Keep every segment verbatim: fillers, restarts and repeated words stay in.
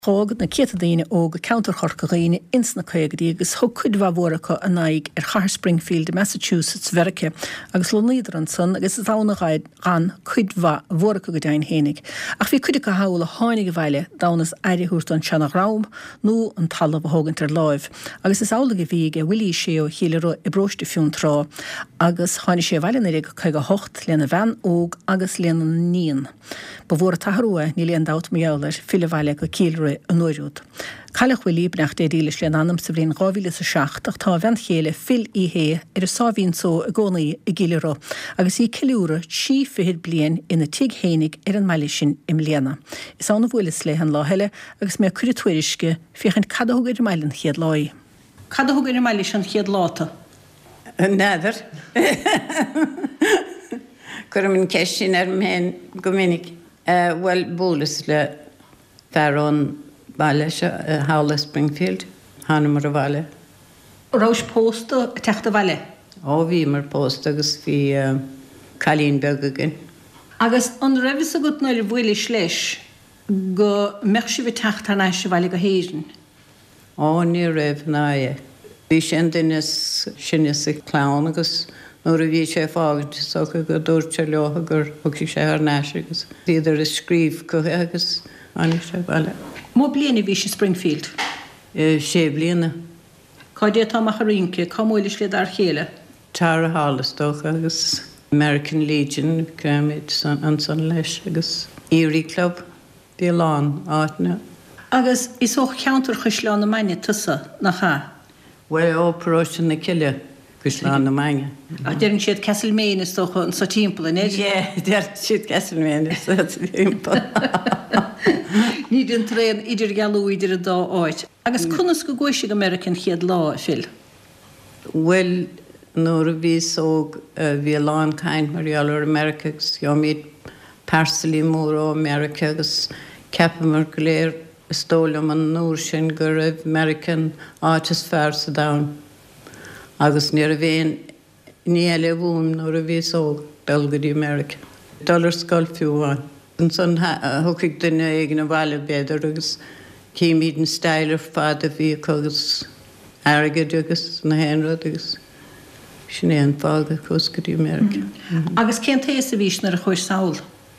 Chógad na cétadaine óga counter chorcaghine insna chuigdí agus thug cuidmha mhóracha a naig ar Char Springfield, Massachusetts, Verice, agus Lonidar an son agus is dána gaid gan cuidmha mhóracha go dain hénig. Ach bhí cuideach a hála hánig a bhaile dánas airiúirt an seanach rám nó an talamh thugant ar láimh. Agus is álaga bhí go bhfuilí sé ó chéile i bróiste fiún rá, agus tháinig sé bhaile na réige chuig a hocht léana bhean óg agus léana níon. Ba bhór a tathróa ní léon dát meálar fila bhaile go cílre an nóirúd. Cailech bhfuil líbneach dé dílis lean anam sa bhríon gáhíle sa seach ach tá bhean chéile fil í hé ar a sábhín só a gcónaí i gíleró agus í ciúra sí fihid blian ina tig hénig ar an meile sin im léana. Is anna bhfuilis le an láheile agus mé cuidir tuairisce fiochan cadthúgur i meilen chiad láí. Cadthúgur i meile sin chiad láta? Nádar. Cuir min ceis sin ar mhéin go minic. Well, bólas le Farón Bhaile se hála Springfield, hána mar a bhaile. Rás pósta teachta bhaile? Ó, bhí mar pósta agus bhí Cailín Beagagin. Agus an raibhis a go náir bhfuilis leis go meachsi bhí teachta náis se bhaile go héisin? Ó, ní raibh náie. Bhí sin duine sinne sa clán agus nuair a bhí sé fágant so go dúirte leotha gur thug sé ar náis agus. Bhí idir a scríomh go agus Aní sé bhaile. Mó bliana bhí sé Springfield? sé bliana. Cáidé tá a rionce, cá móilis le ar chéile? Tara Hálastóch agus American Legion Gramid an san leis agus Erie Club bhí lán áitna. Agus is ó counter chuisleán na maine tusa nach cha? Well, óperáisiún na ciile chuisleán na maine. A déirn siad Castlemaine is tócha an sa timppla, in éidir? Jé, déirn siad Castlemaine is sa timppla. Ní den tréan idir galú idir a dá áit. Agus cunas go gcuisi American chiad lá fil? Well, nuair a bhí sóg bhí lán caint mar ealar Americagus, jo míad parsalí mór ó America agus ceapa mar go léir stólam an núr sin gur raibh American áitis fearr sa dán. Agus níor a bhéin ní eile bhúm nuair a bhí sóg belgadí America. Dollar scoil fiúháin. An son thucaigh duine ag na bhaile beidir agus cíimiad an stailir fad a bhí agus airgid agus na héanrad agus sin éon fága coscadí America. Agus cén tééis a bhís nar a chuir saoil?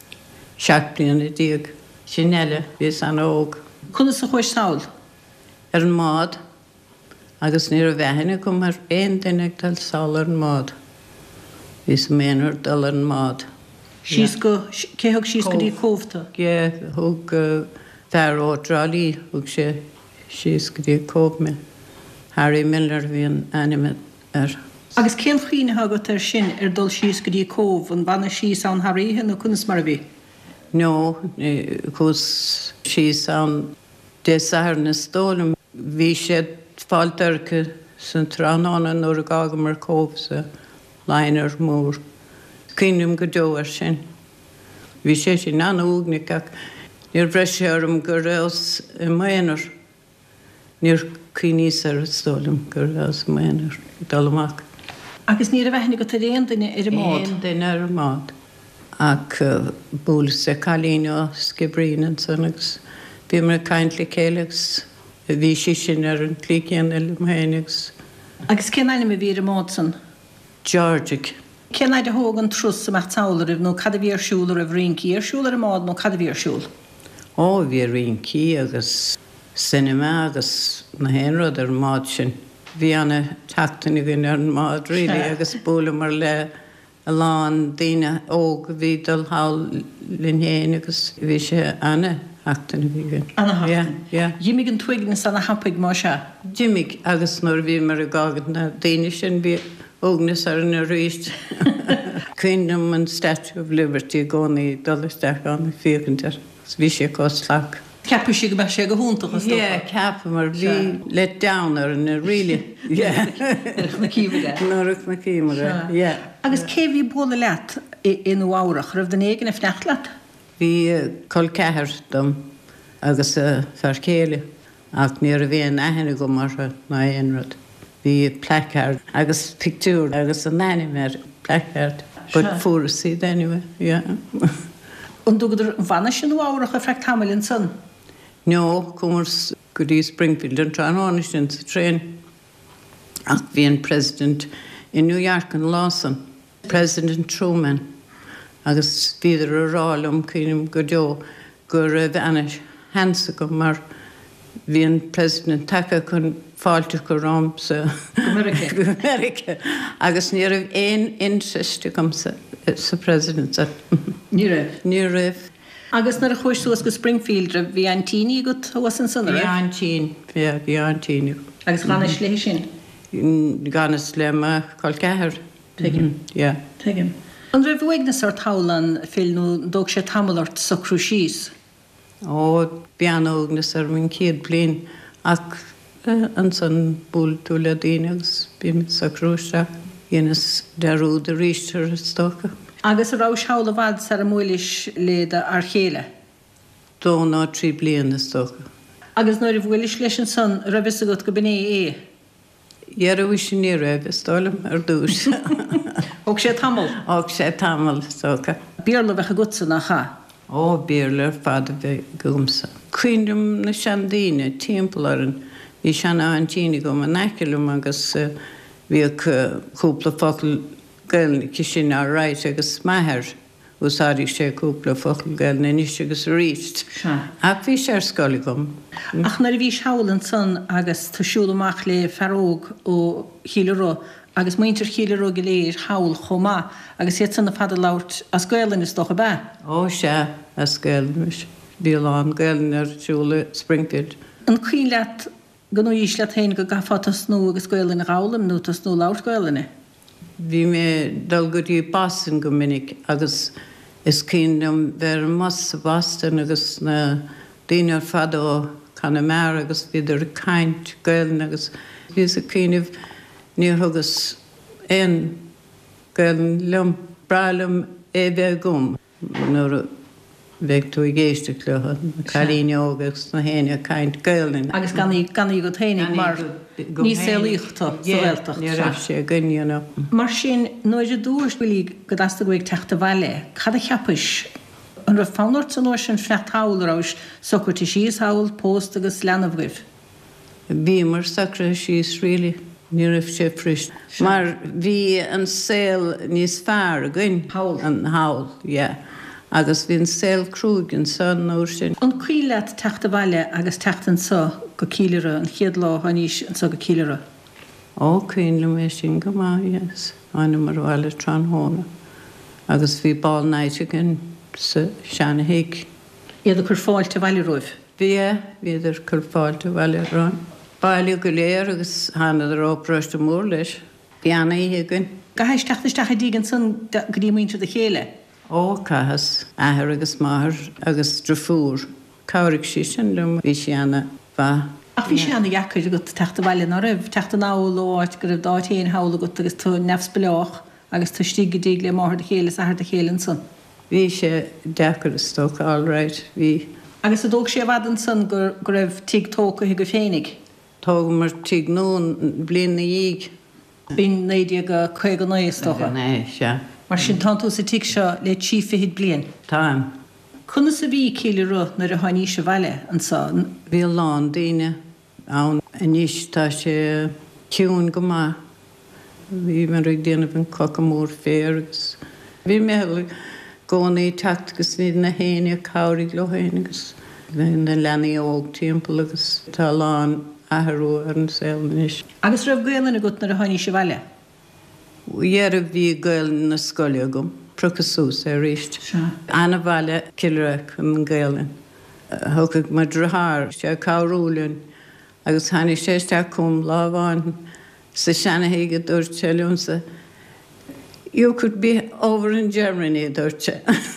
Seac bliana díag. Sin eile bhís an óg. Cunas a chuir saoil? Ar an mád agus níor a bheithena go mar éon duine ag tal saoil ar an mád. Bhís a méanair dal ar an mád. Sís go, céthg sís go dí cóbhta? Gé, thug fear ó drálí, thug sé sís go dí cóbme. Harry Miller bhí an animate ar. Agus cén chuoine agat ar sin ar dul sís go dí cóbh an bhana sís an Harrythe nó cunas mar a bhí? No, cos sís an désahar na stólam. Bhí sé fáiltarcha san tránána nuair a gaga mar cóbh sa lainar mór. Cínum go dóhar sin. Bhí sé sin anna úgnic ach níor bhreisiarm gur raibh i méanaar. Níor cíníos ar stólam gur raibh i méanaar dal amach. Agus níor a bheithna go tar éon duine ar a mád? Éon duine ar a mád. Ach búlas a Cailín ó Skibrín an son agus bhí mar caint le céilegus bhí sí sin ar an clícéan ar mhéanagus. Agus cén eile a bhí ar a mád san? Georgic. Cén éid a thóg an trús amach tálarimh nó cad a bhí ar siúil ar bhríoncí ar siúil ar a mád nó cad a bhí ar siúil? Ó, bhí rioncí agus cinema agus na héanrad ar mád sin. Bhí anna teachtainna gin ar an mád rilí agus búla mar le a lán daoine óg bhí dul háil linhéin agus bhí sé anna teachtainna bhí gin. Anna teachtainna? Ja. Dhíimigh an tuigna sanna hapaig má se? Dhíimigh agus nuair bhí mar a gágad na daoine sin bhí ógnas ar na ríist. Cuinnum an Statue of Liberty gcónaí dolisteach an fiúcantar. Bhí sé cos leach. Ceapú sí go bheith sé go húntaach? Ié, ceapú mar bhí let down ar na ríli. Nuach na cíimire? Nuach na cíimire, ié. Agus cé bhí bóla leat in bhárach, raibh den éigen a fnecht leat? Bhí col ceathir dom agus fear céile ach níor a bhíon aithena go mar na aonrad. Bhí placard agus pictúr agus an animer placard. But fórsaí anyway, yeah. An dúgadar bhana sin bhárach a freic tamilinn san? No, cummars go dtí Springfield an tránháine sin sa tréin. Ach bhí an president in New York an Lawson, President Truman, agus bhíidir a rálum cínim go deo gur raibh Anna Hansa go mar bhí an president take chun fáilte go rám sa America. Agus ní raibh éon interest gom sa, sa president. Ní raibh? Ní raibh. Agus nar a chuirstúas go Springfield a bhí an tíní go was an san Bhí an tín, bhí an tíní. Agus gan is lééis sin? Gan is le a cáil cethir. Tuigim? Ja. Tuigim. An raibh bhaignas ar tálan fillnú dóg sé tamilart sa cruisís? Ó, beanógnas ar min céad blin ach an san búl tú le daoine agus bhí sa cruise dhéanas dearúd a ríistir stocha. Agus a rás hála bhd sa a múlis léda ar chéile? Dó ná trí bliana stocha. Agus nóir a bhfuilis leis an san rabis a go go bné é? Dhear a bhí sin ní raibh stálam ar dús. Og sé tamil? Og sé tamil stocha. Bíarla bheith a gutsa nach cha? Ó, bíarla ar fada bheith gomsa. Cuindum na seandaine, timpolaran, bhí seanna an tíine gom a neicilum agus bhí cúpla focail gailna ci sin á ráid agus maithir úsáidí sé cúpla focail gailna níos agus ríist. Ach bhí sé ar scoil gom. Ach nar a bhí seáil an san agus tásúlamach le feróg ó Chiileró agus muintir Chiileró go léir hawl chomá agus hé san na fada láirt as gailin is docha be? Ó sé as gailnis. Bhí lán gailin ar siúla Springfield. An cuin leat gan ís le tain go gafa tas nó agus gailin a gálam nó tas nó láirt gailina? Bhí mé dal go dtí Boston go minic agus is cíndum ver mas Boston agus na daoine ar fada ó Connemara agus bhíidir caint gailin agus bhí a cíineh níor thugus éon gailin lum bralam é bheith gom nuair bheith tú i géiste clútha na cailíne ógus na héine caint gailin. Agus gan í go tainig mar ní sé líochta sa bhilteach. Ní raibh sé gine. Mar sin nóid a dúirs bhfuil go dasta goigh teachta bhaile, cad a cheapis an ra fánort san nóir sin frecht hálarás socuirtí síos háil post agus leanamhgah. Bhí mar sacra síos rilí. Ní raibh sé frist. Mar bhí an saoil níos fearr a gin an hawl, yeah. Agus bhín saoil crúig an san nóir sin. An cuí leat teachta bhaile agus teachtan sa go Chiileró an chiad lá haníos an sa go Chiileró? Ó, cuín le mé sin go má, yes. Áine mar bhile tránhóna. Agus bhí ball naite gin sa seanna hiic. Iad a chur fáilte bhaile roimh? Bhí é, bhíidir chur fáilte bhaile rán. Bailú go léir agus hána ar ópráiste mór leis. Bíanna í gin. Gahéis teachtasteach a dígan san go dtí muinte de chéile? Ó, cahas, ahar agus máthir agus drafúr. Cabhraigh sí sin lum bhí seanna bha. Ach bhí seanna gheacaid go teachta bhaile ná raibh teachta náil láit go raibh dáitéon hála go agus tú nefsbeleach agus tú stíg go dtí le máthir de chéile sa de chéilen san. Bhí sé dechar stocha all right, bhí. Agus a dóg sé bhadan san gur raibh tíg tóca go féinnig? Tóga mar tíg nún blian na díg. Bín néidir go chuig an nuas stocha? Né, se. Mar sin tanú sa tí seo le tí fihid blian? Táim. Conna sa bhí Chiileró nar a haní se bhaile an sa? Bhí lán daoine ann a níos tá sé ciún go má. Bhí mar ag déanamh an coca mór fér agus. Bhí mé gcónaí teachtagus ní na héine cabhraigh le héine agus. Bhí na leanaí óg timpeall agus tá lán aharú ar an saoilnis. Agus raibh gailin a gut nar a haní se bhaile? Dhearab bhí gailin na scoile gom, procasús ar ríist. Anna bhaile Ciileach an gailin. Thugad mar drathar sé cabhrúlainn agus tháinig séisteach cum lábháin sa seannaigh dúirte liomsa. You could be over in Germany, dúirte.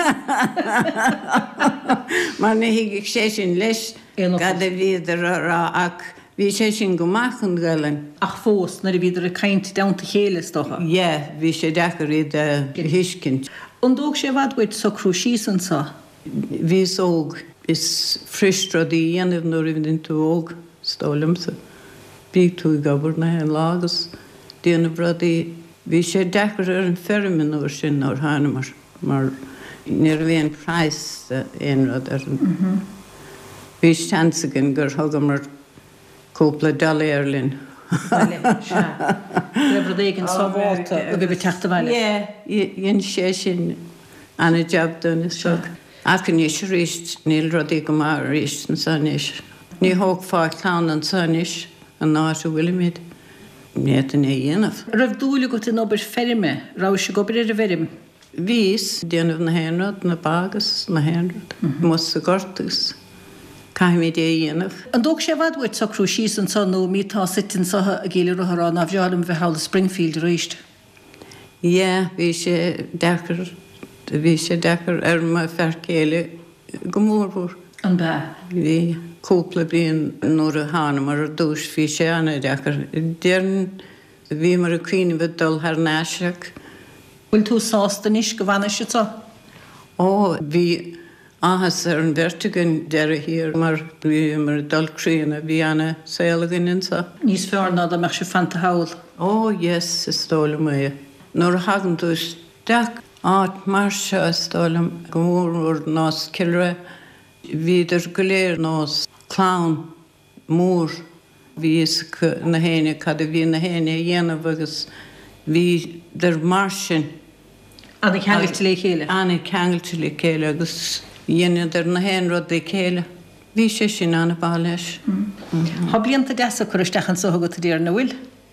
Mar na hiigh sé sin leis gad a bhíidir rá ach bhí sé sin go maith an gailin. Ach fós, nar a bhíidir a caint damta chéile stocha? Ie, bhí sé dechar iad a hiiscint. An dóg sé bhadhaid sa cruisís an sa? Bhís óg is fristradí dhéanamh nuair a bhíonn tú óg stólamsa. Bí tú i gabar na hen lágus déanamh radí. Bhí sé dechar ar an fermin uair sin ar Hanamar, mar níor bhíon price éon rad ar an. Bhí seansagan gur thugam mar cúpla dal éirlinn. Reibh éigen sábháilta a bhí teachta bhaile? Ié, dhéon sé sin anna jobdún is seo. Ac yn eisiau rhys, níl rodí go mar rhys yn sanis. Ní hóg fáil llawn yn sanis, yn náis o Willimid. Niet yn ei enaf. Reibh dúla go tin obair ferime, rá se gobar ar a ferim? Vís, déanamh na henrod, na bagas, na henrod. Mos a gortus. Caim i dé enaf. An dóg sé bhadhait sa crú síos an sanú mítá sitin sa a géile roharán a bhealum bheit hála Springfield rúist? Ie, bhí sé dechar, bhí sé dechar ar ma fercéile gomórbúr. An bhe? Bhí cúpla bíon nóair a hána mar a dús bhí sé anna dechar. Déirn bhí mar a cuine bheit dul haar náiseach. Bhfuil tú sásta níos go bhana se tá? Ó, bhí áhas ar an vertigan deir a hir mar bhí mar dul críanna bhí anna saolagan insa. Níos fearna a meach se fanta hawl. Ó, yes, is tóla mé. Nóair a hagan dús deach áit mar se is tóla gomór nás cilre. Bhíidir go léir nás clán mór vís na héine cad a bhí na héine dhéanamh agus bhí der mar sin. Anna ceangailte le chéile? Anna ceangailte le chéile agus dhéanamh der na héin rud é chéile. Bhí sé sin anna bá leis. Tá blianta deasa chuiristechan sa thugad a déar na bhfuil?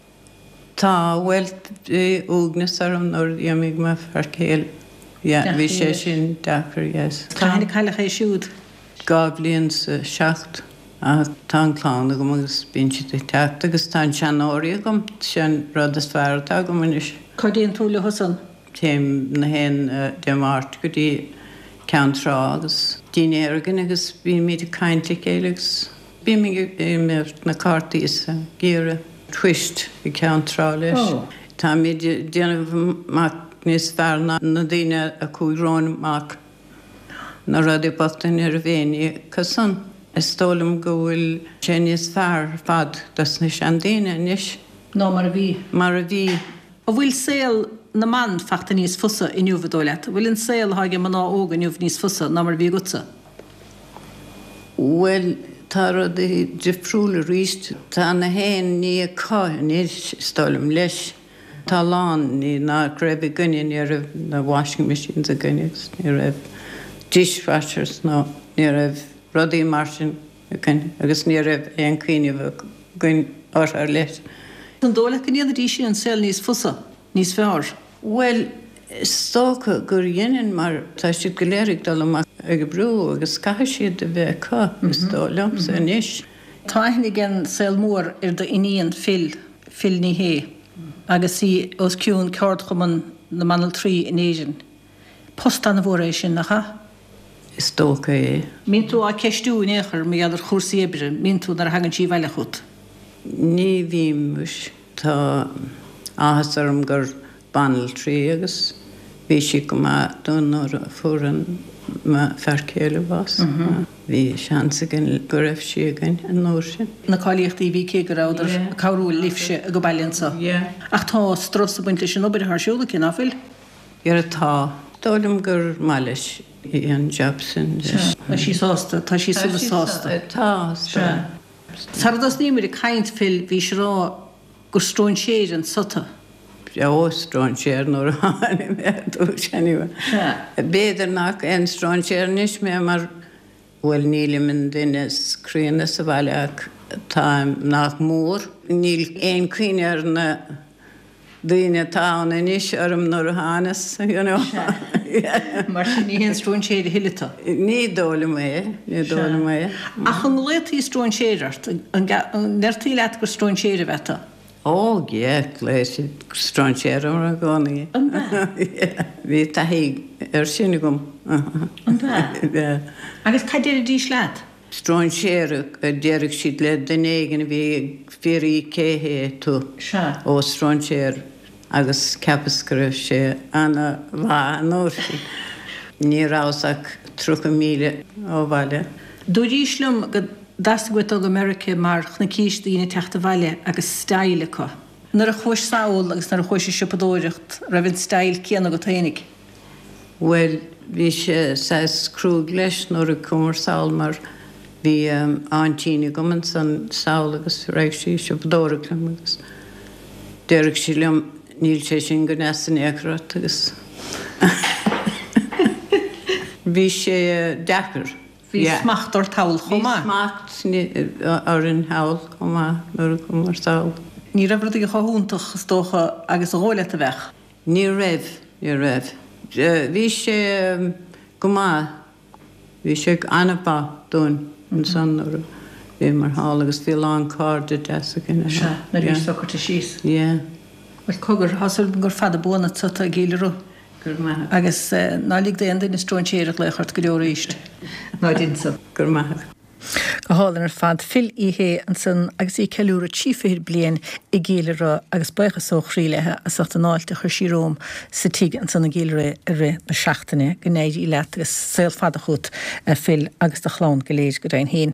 Tá bhfuil úgnas arm nóir dhéamigh me fear chéile. Bhí sé sin dechar, yes. Tá hainna caiile é siúd? Gá blion sa seacht. A tá clán a go agus bíse techt agus tá sean áí gom sin rud is fearrtá go muis. Codíon tú le hosan? Téim na hen demárt go dtí ceanrá agus daine airgan agus bí míad caiinte céilegus. Bí mé na cartaí sa gíire twist i ceanrá leis. Tá mí déanamh níos fearna na daine a cúrán mac na rud i bachtain ar a bhéine casan. Stólam go bhfuil sé níos fearr fad das na sean daine níos. Ná mar a bhí? Mar a bhí. A bhfuil saoil na man feachta níos fusa i nniuh dóileat? Bhfuil an saoil haige man ná óga nniuh níos fusa ná mar bhí gutsa? Well, tá rud i difriúla ríist. Tá na héin ní a cáin níos stólam leis. Tá lán ní ná greibh gunne ní raibh na washing machines a gunne, ní raibh dishwashers ná ní raibh rodí mar sin agus ní raibh éon cuine bh gunn áir leis. An dóla go níad dí sin an saoil níos fusa, níos fearr? Well, stócha gur dhéanaan mar tá si go léirigh dul amach ag brú agus caitheadh siad a bheith cá is dólam sa níos. Tá hainnig gan saoil mór ar do iníon fil, fil ní hé, agus í os ciún ceart chuman na manal trí in éisin. Postan na bhór sin nach ha? Is tócha é. Mín tú a ceistú néchar mé adar chósaí ébre, mín tú nar hagan sí bhaile chut? Ní bhímus tá áhas arm gur banal trí agus bhí si go má dún nóir furan má fercéile bhás. Bhí seansa gan go raibh si gan an nóir sin. Na cáilíochtaí bhí cé go ráidir cabhrúil lífse a go bailionsa. Ach tá stros a buinte sin obair th siúla cin áfuil? Ar atá. Dólam gur máis í an job sin. Tá sí sásta, tá sí sulla sásta. Tá. Sardas nímir i caint fil bhí se rá gur stróin séir an sota. Ó, stróin séir nóair hána mé dú seanniuha. Béidir nach an stróin séir níos mé mar bhfuil nílim an duine scríanna sa bhaile ach tá nach mór. Níl éon cuine ar na duine tána níos arm nóair hánas, you know. Mar sin ní hen strún séir hiileta? Ní dóla mé, ní dóla mé. Ach an létaí strún séirart, nertaí leat gur strún séir bheta? Ó, gé, léis strún séir ar a gánaí. An bhe? Bhí taí ar sinna gom. An bhe? Agus caidir a dís leat? Strún séir a déirigh siad le den éigen bhí fírí céhé tú ó strún séir. Agus ceapascra sé anna bhá nóir sin. Ní rásach trocha míle ó bhaile. Dúiríslum go dasta go go America mar chna cíis daoine teachta bhaile agus staile có. Nar a chuis saoil agus nar a chuis sipadóireacht ra bhín stail céanna go taoinnig? Well, bhí sé sais crúg leis nóair a cumar saoil mar Bhí antíine goman san saoil agus raibh sí se bdóirlam agus deireg sí leom níl sé sin go nesan éacrat agus bhí sé dechar. Bhí smacht ar tail chomá. Bhí smacht ar an hail chomá nuair go mar saoil. Ní raibh rud go choúntaach tócha agus a ghóile a bheith. Ní raibh, ní raibh. Bhí sé go má, bhí sé anapa dún an san nuair bhí mar háil agus bhí lán cáde deasa cinna. Na bhí sochirta síos. Ié. Bhil cogur hasal gur fada buna tuta a géilerú. Gur maithag. Agus nálig de endin is stróin séireach le chart go leor íist. Ná dinsa. Gur maithag. Go hálan ar fad fil ihé an san agus í ceúra tíféir blian i ggéilerá agus bucha sóch riilethe a sata náilte chur síróm sa tiige an sanna ggéilere a ré na seachtainine go néid í leat agus saoil fada chut fil agus de chlán go léir go rain héin.